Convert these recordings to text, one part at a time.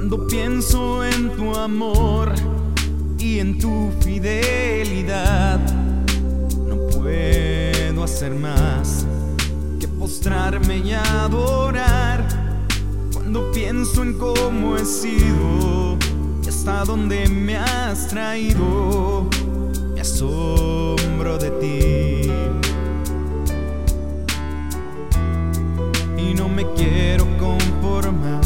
Cuando pienso en tu amor y en tu fidelidad, no puedo hacer más que postrarme y adorar. Cuando pienso en cómo he sido y hasta dónde me has traído, me asombro de ti y no me quiero conformar.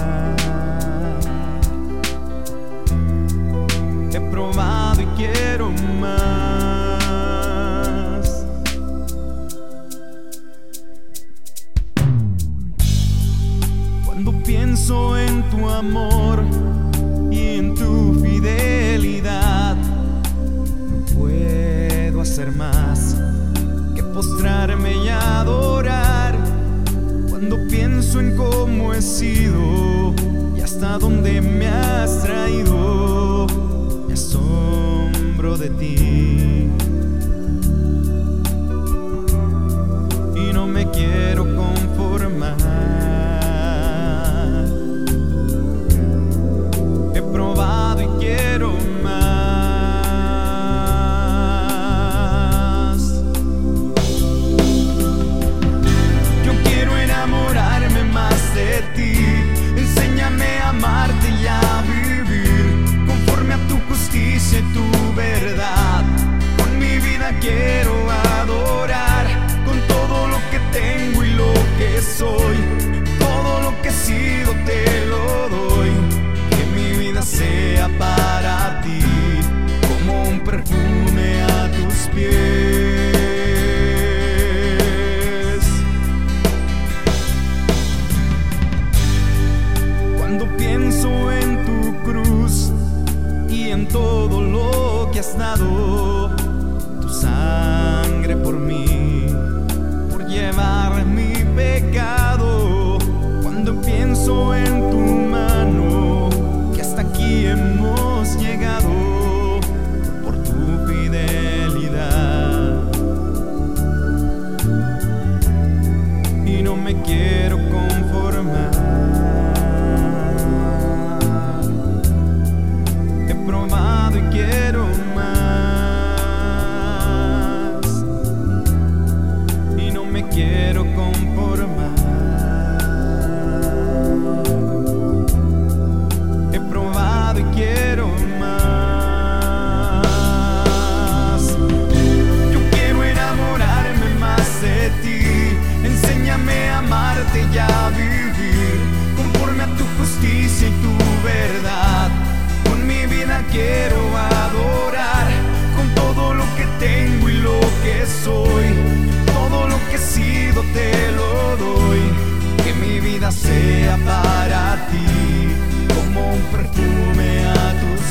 He probado y quiero más. Cuando pienso en tu amor y en tu fidelidad, no puedo hacer más que postrarme y adorar. Cuando pienso en cómo he sido y hasta dónde me has traído, me asombro de ti y no me quiero conformar. He probado y quiero más. Yo quiero enamorarme más de ti. Enséñame a amarte y a vivir conforme a tu justicia y tu verdad. Con mi vida quiero adorar, con todo lo que tengo y lo que soy. Todo lo que he sido te lo doy. Que mi vida sea para ti como un perfume a tus pies. Cuando pienso en tu cruz y en todo lo que has dado, tu sangre por mí, por llevar mi pecado. Cuando pienso en tu mano, que hasta aquí hemos llegado por tu fidelidad, y no me quiero conformar. He probado y quiero más, y no me quiero conformar. He probado y quiero más. Yo quiero enamorarme más de ti. Enséñame a amarte y a vivir conforme a tu justicia y tu verdad. Con mi vida quiero adorar, con todo lo que tengo y lo que soy. Todo lo que he sido te lo doy. Que mi vida sea para ti como un perfume a tus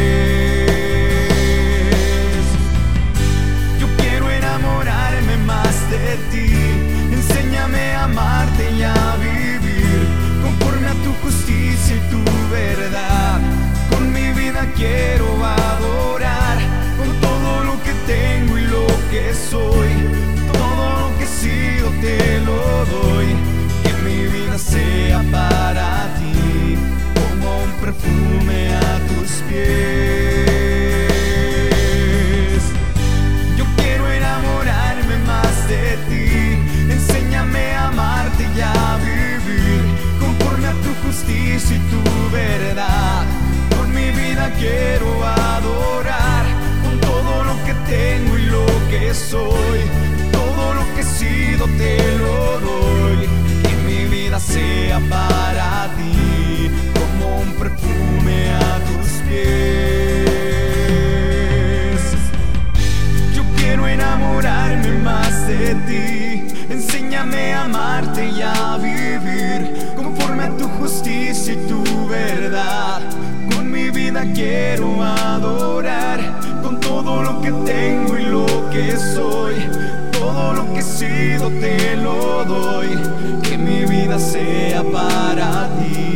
pies. Yo quiero enamorarme más de ti. Enséñame a amarte y a vivir conforme a tu justicia y tu verdad. Con mi vida quiero adorar, con todo lo que tengo y lo que soy. Todo lo que he sido te lo doy. Que mi vida sea para ti como un perfume a tus pies. Yo quiero enamorarme más de ti. Enséñame a amarte y a vivir conforme a tu justicia y tu verdad. Con mi vida quiero adorar, con todo lo que tengo y lo que soy. Todo lo que he sido te lo doy. Que mi vida sea para ti como un perfume a tus pies. Yo quiero enamorarme más de ti. Enséñame a amarte y a vivir conforme a tu justicia y tu verdad. Con mi vida quiero adorar, con todo lo que tengo y lo que soy. Todo lo que he sido te lo doy. Que mi vida sea para ti